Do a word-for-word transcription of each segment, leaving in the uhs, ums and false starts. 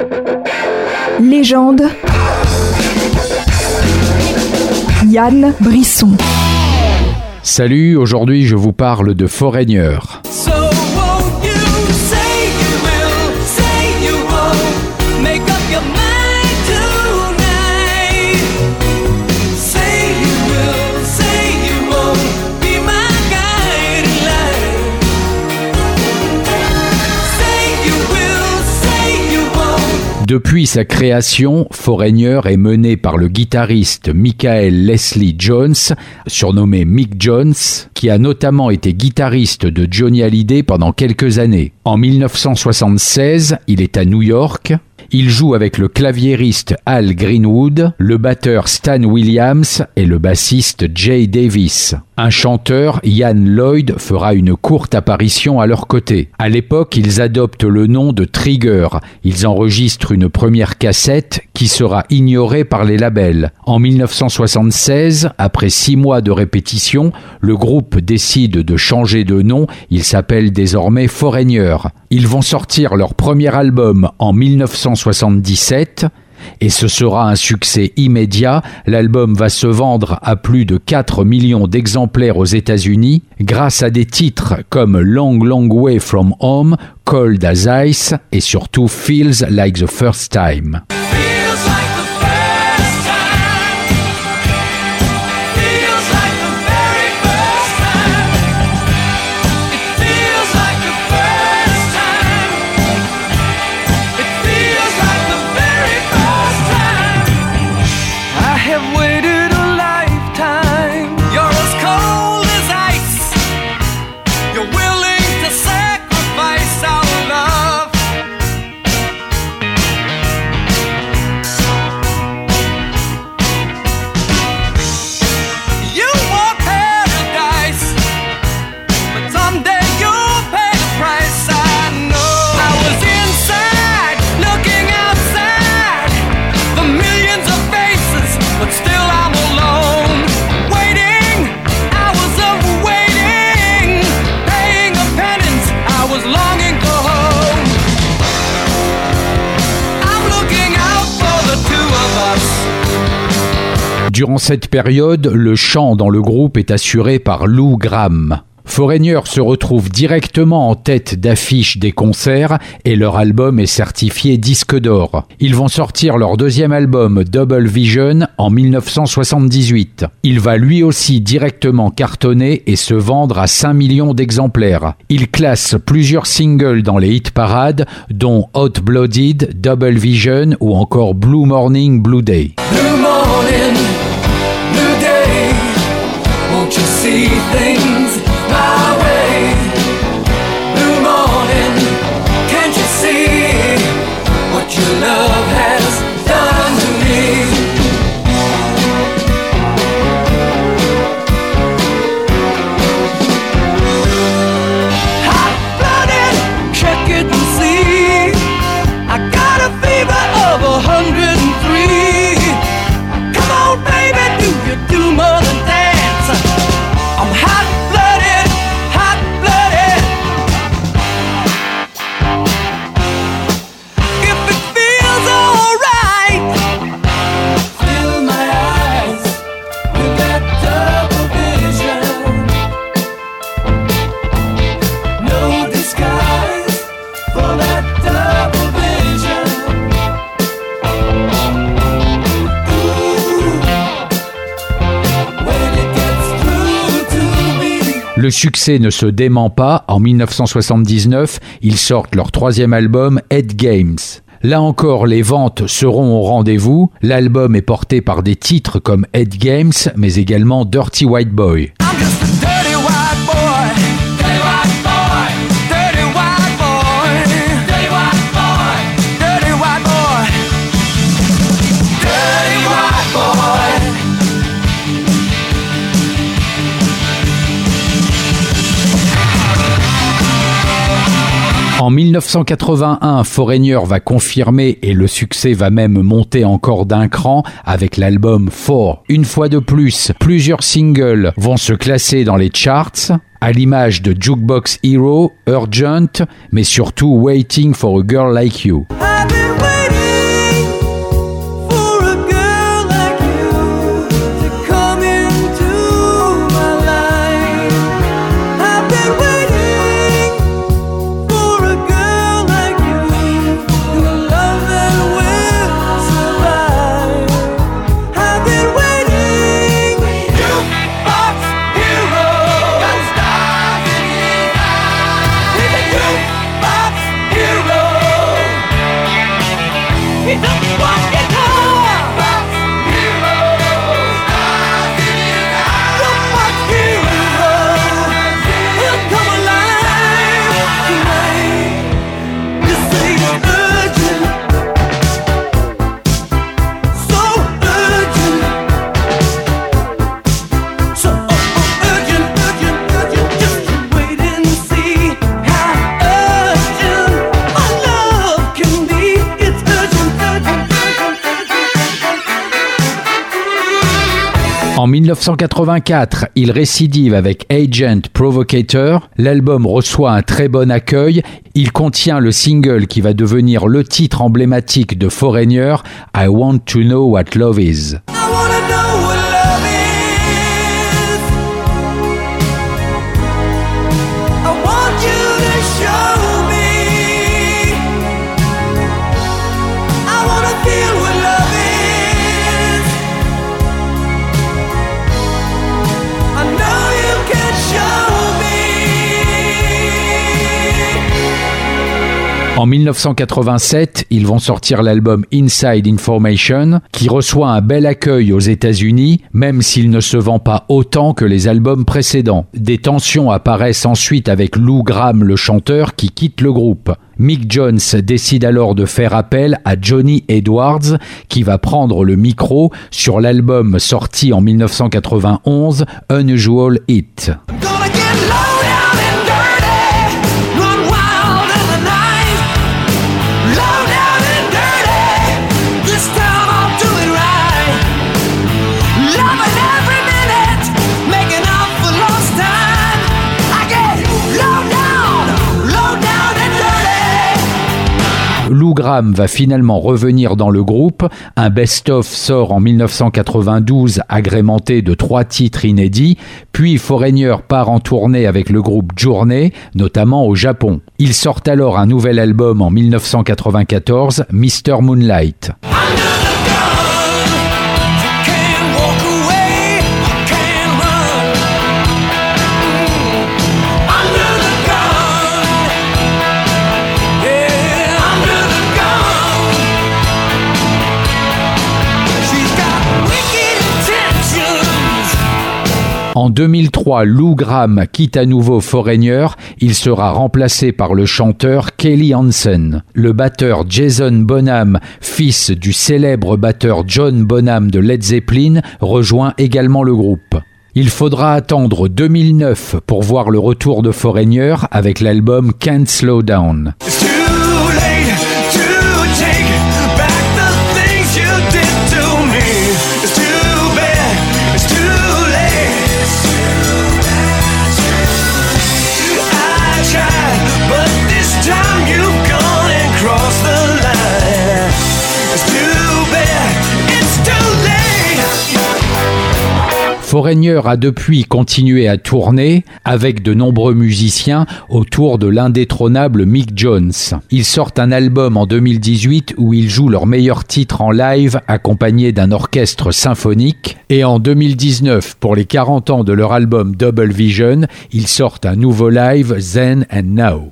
Légende. Yann Brisson. Salut, aujourd'hui je vous parle de Foreigner. Depuis sa création, Foreigner est mené par le guitariste Michael Leslie Jones, surnommé Mick Jones, qui a notamment été guitariste de Johnny Hallyday pendant quelques années. En dix-neuf cent soixante-seize, il est à New York. Il joue avec le claviériste Al Greenwood, le batteur Stan Williams et le bassiste Jay Davis. Un chanteur, Ian Lloyd, fera une courte apparition à leur côté. À l'époque, ils adoptent le nom de Trigger. Ils enregistrent une première cassette qui sera ignorée par les labels. En dix-neuf cent soixante-seize, après six mois de répétition, le groupe décide de changer de nom. Il s'appelle désormais Foreigner. Ils vont sortir leur premier album en dix-neuf cent soixante-dix-sept et ce sera un succès immédiat. L'album va se vendre à plus de quatre millions d'exemplaires aux États-Unis grâce à des titres comme Long Long Way From Home, Cold as Ice et surtout Feels Like the First Time. Durant cette période, le chant dans le groupe est assuré par Lou Gramm. Foreigner se retrouve directement en tête d'affiche des concerts et leur album est certifié disque d'or. Ils vont sortir leur deuxième album Double Vision en dix-neuf cent soixante-dix-huit. Il va lui aussi directement cartonner et se vendre à cinq millions d'exemplaires. Il classe plusieurs singles dans les hit parades dont Hot Blooded, Double Vision ou encore Blue Morning, Blue Day. Blue morning, blue day, won't you see things my way? Blue morning, can't you see what your love has done to me? Hot-blooded, check it and see, I got a fever of a hundred and three. Come on, baby, do you do more than dance? I'm hot-blooded, hot-blooded. If it feels alright, fill my eyes with that double vision. No disguise for that double vision. Ooh, when it gets through to me. Le succès ne se dément pas. En dix-neuf cent soixante-dix-neuf, ils sortent leur troisième album, Head Games. Là encore, les ventes seront au rendez-vous. L'album est porté par des titres comme Head Games, mais également Dirty White Boy. I'm just a dirty white boy. Dirty white boy. Dirty white boy. Dirty white boy. Dirty white boy. Dirty white boy. En dix-neuf cent quatre-vingt-un, Foreigner va confirmer et le succès va même monter encore d'un cran avec l'album Four. Une fois de plus, plusieurs singles vont se classer dans les charts, à l'image de Jukebox Hero, Urgent, mais surtout Waiting for a Girl Like You. I've been waiting En dix-neuf cent quatre-vingt-quatre, il récidive avec Agent Provocateur. L'album reçoit un très bon accueil. Il contient le single qui va devenir le titre emblématique de Foreigner, I Want to Know What Love Is. En dix-neuf cent quatre-vingt-sept, ils vont sortir l'album Inside Information, qui reçoit un bel accueil aux États-Unis, même s'il ne se vend pas autant que les albums précédents. Des tensions apparaissent ensuite avec Lou Gramm, le chanteur, qui quitte le groupe. Mick Jones décide alors de faire appel à Johnny Edwards, qui va prendre le micro sur l'album sorti en dix-neuf cent quatre-vingt-onze, Unusual Hit. Lou Gramm va finalement revenir dans le groupe. Un best-of sort en dix-neuf cent quatre-vingt-douze agrémenté de trois titres inédits. Puis Foreigner part en tournée avec le groupe Journey, notamment au Japon. Ils sortent alors un nouvel album en dix-neuf cent quatre-vingt-quatorze, mister Moonlight. En deux mille trois, Lou Gramm quitte à nouveau Foreigner. Il sera remplacé par le chanteur Kelly Hansen. Le batteur Jason Bonham, fils du célèbre batteur John Bonham de Led Zeppelin, rejoint également le groupe. Il faudra attendre deux mille neuf pour voir le retour de Foreigner avec l'album Can't Slow Down. Foreigner a depuis continué à tourner avec de nombreux musiciens autour de l'indétrônable Mick Jones. Ils sortent un album en deux mille dix-huit où ils jouent leurs meilleurs titres en live accompagnés d'un orchestre symphonique. Et en deux mille dix-neuf, pour les quarante ans de leur album Double Vision, ils sortent un nouveau live, Then and Now.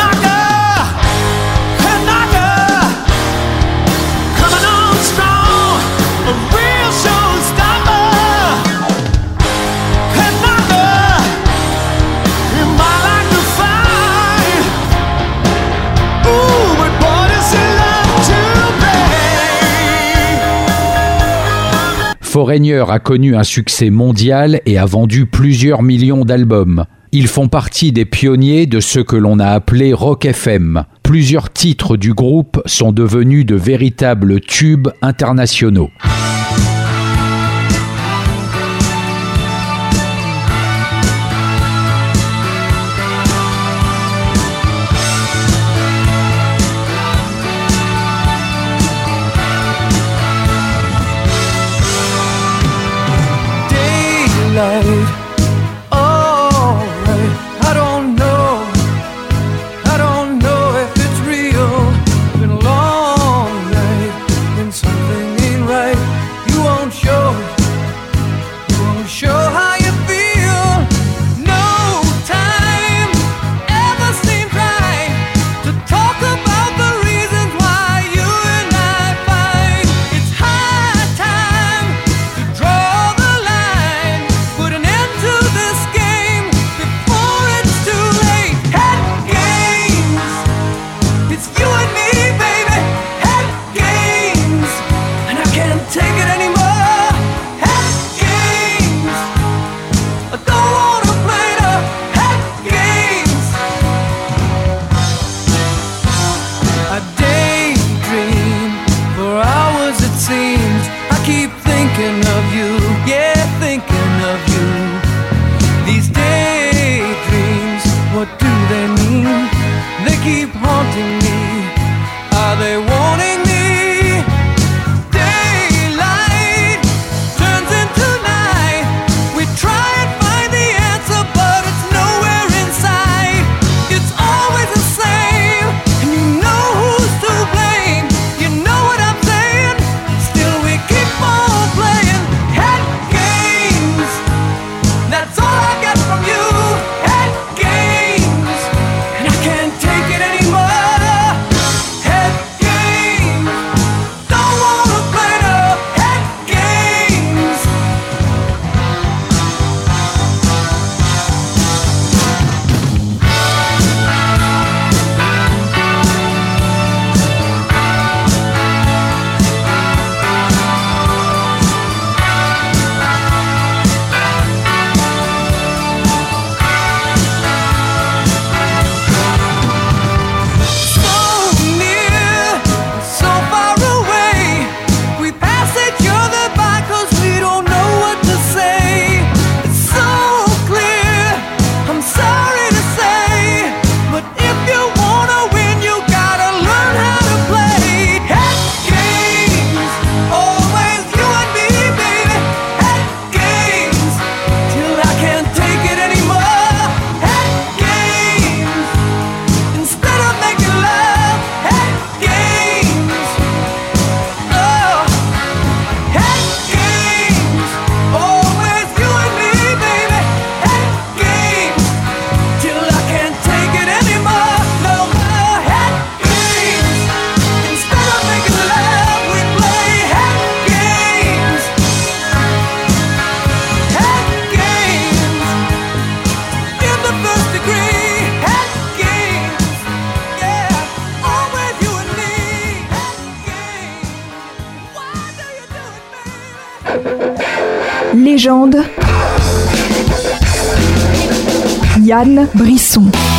Foreigner a connu un succès mondial et a vendu plusieurs millions d'albums. Ils font partie des pionniers de ce que l'on a appelé Rock F M. Plusieurs titres du groupe sont devenus de véritables tubes internationaux. Oh, I don't know, I don't know if it's real. Been a long night and something ain't right. Légende. Yann Brisson.